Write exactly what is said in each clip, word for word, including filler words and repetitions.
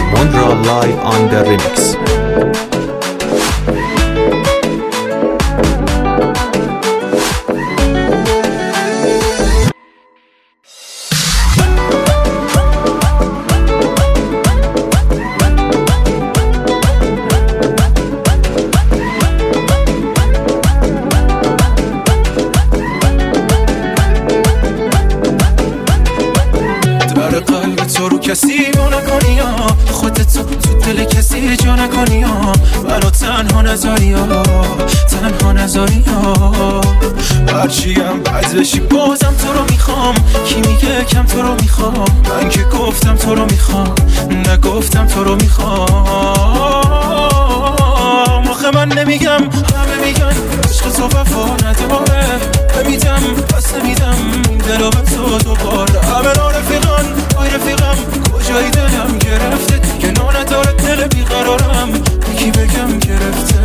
Mondra live on the remix. تو رو کسی با نکنی ها، خودتو تو دل کسی جا نکنی ها، منو تنها نذاری ها، تنها نذاری ها. هرچیم بد بشی بازم تو رو میخوام، کی میگه کم تو رو میخوام، من که گفتم تو رو میخوام، نگفتم تو رو میخوام. آخه من نمیگم همه میگن عشق تو وفا نداره، نمیدم پس نمیدم این دلو به تو دوباره. همه رفیقان آی رفیقم کجایی دلم گرفته، دیگه نا نداره دل بیقرارم، یکی بگم گرفته.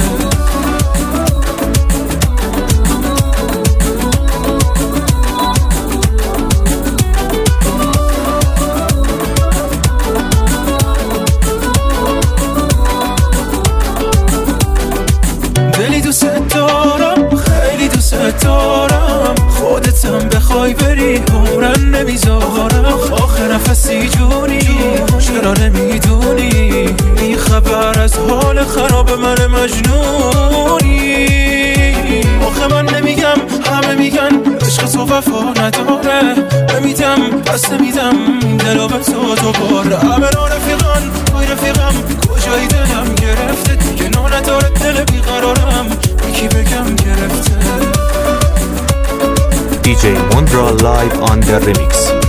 دلی دوست دارم خیلی دوست دارم، خودتم بخوای بری عمرن نمیذارم. آخه نفسی جونی چرا نمیدونی، این خبر از حال خراب من مجنونی. آخه من نمیگم همه میگن عشق تو وفا نداره، نمیدم پس نمیدم دلو به تو دوباره. همه رفیقان آی رفیقم کجایی دلم گرفته، دیگه نا نداره دل بیقرارم، یکی بگم گرفته. D J Mondra live on the remix.